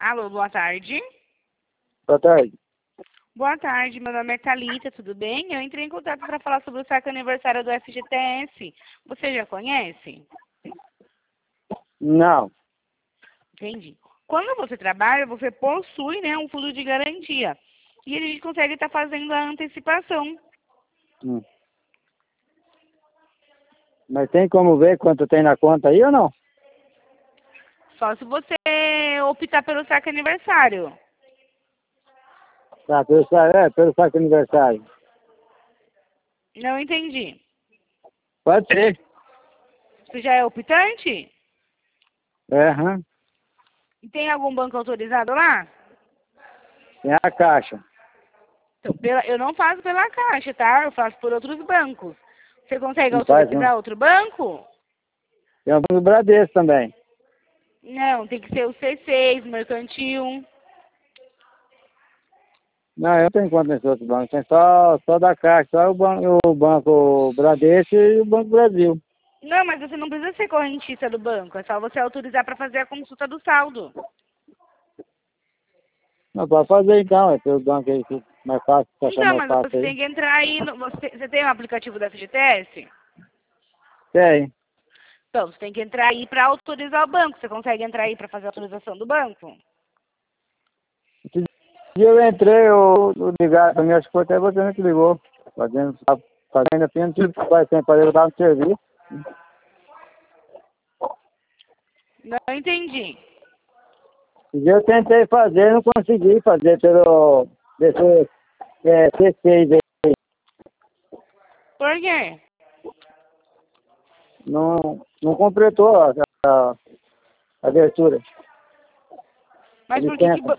Alô, boa tarde. Boa tarde. Boa tarde, meu nome é Thalita, tudo bem? Eu entrei em contato para falar sobre o saque aniversário do FGTS. Você já conhece? Não. Entendi. Quando você trabalha, você possui, né, um fundo de garantia. E a gente consegue estar fazendo a antecipação. Mas tem como ver quanto tem na conta aí ou não? Só se você optar pelo saque aniversário. Tá, pelo saque aniversário. Não entendi. Pode ser. Você já é optante? Aham. E tem algum banco autorizado lá? Tem a caixa. Então, eu não faço pela Caixa, tá? Eu faço por outros bancos. Você consegue Não faz, não. autorizar outro banco? Tem o Banco do Bradesco também. Não, tem que ser o C6, mercantil. Não, eu não tenho conta nesse outro banco. Tem só da caixa, só o banco Bradesco e o Banco Brasil. Não, mas você não precisa ser correntista do banco. É só você autorizar para fazer a consulta do saldo. Não, pode fazer então, é pelo banco aí, que mais fácil, pra achar Então, mais mas fácil você tem aí. que entrar aí. Você tem o aplicativo da FGTS? Tem. Então, você tem que entrar aí para autorizar o banco. Você consegue entrar aí para fazer a autorização do banco? Esse dia eu entrei, eu ligaram pra mim, acho que foi até você que ligou. Fazendo assim, não tive que fazer sem fazer, eu tava no serviço. Não entendi. Esse dia eu tentei fazer, não consegui fazer pelo C6 aí. Por quê? Não completou a abertura, a Mas por que licença.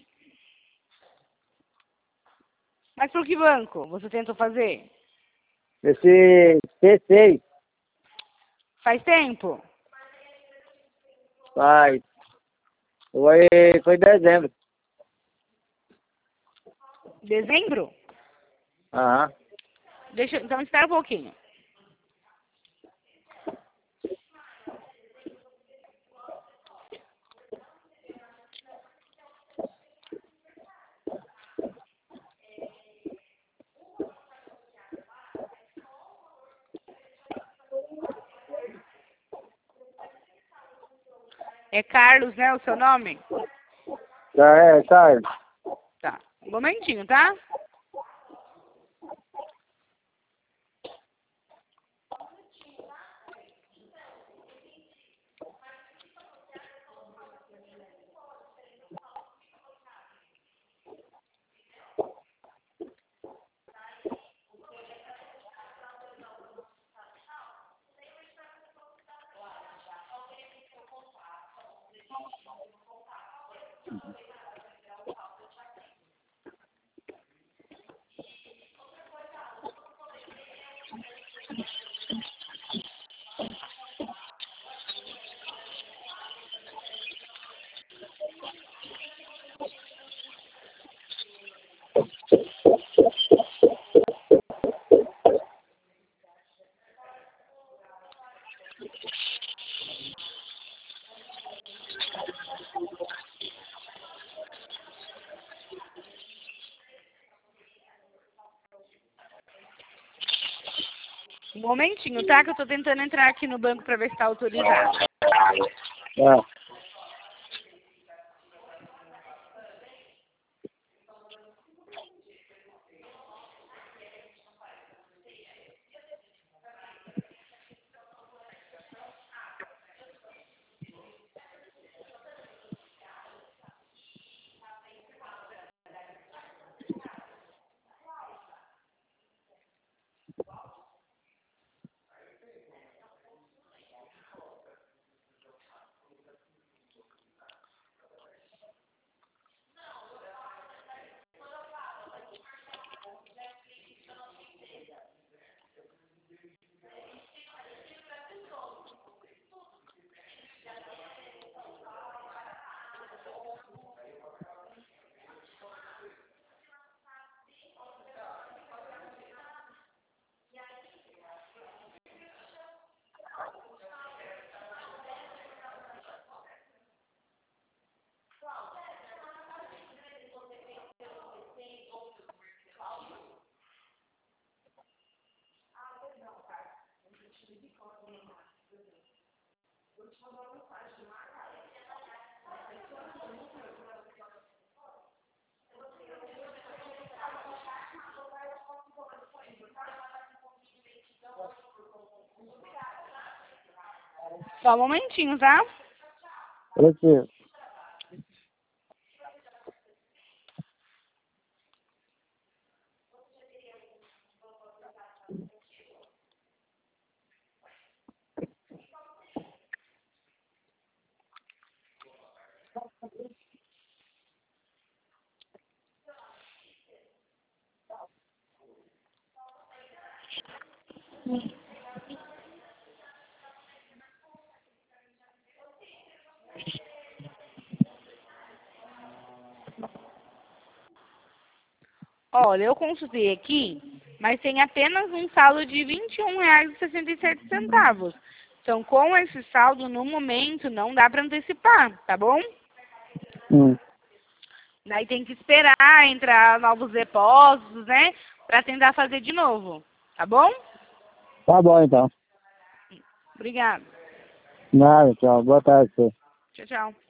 mas por que banco você tentou fazer? Esse C6 Faz tempo? faz, foi dezembro. Dezembro? Aham. Então espera um pouquinho. É Carlos, né, o seu nome? Tá. Tá. Um momentinho, tá? Um momentinho, tá? Que eu tô tentando entrar aqui no banco pra ver se tá autorizado. Tá. Só um momentinho, tá? Preciso. Olha, eu consultei aqui, mas tem apenas um saldo de R$ 21,67. Então, com esse saldo, no momento, não dá para antecipar, tá bom? Daí tem que esperar entrar novos depósitos, né? Para tentar fazer de novo, tá bom? Tá bom, então. Obrigada. Nada, tchau. Boa tarde, senhor. Tchau, tchau.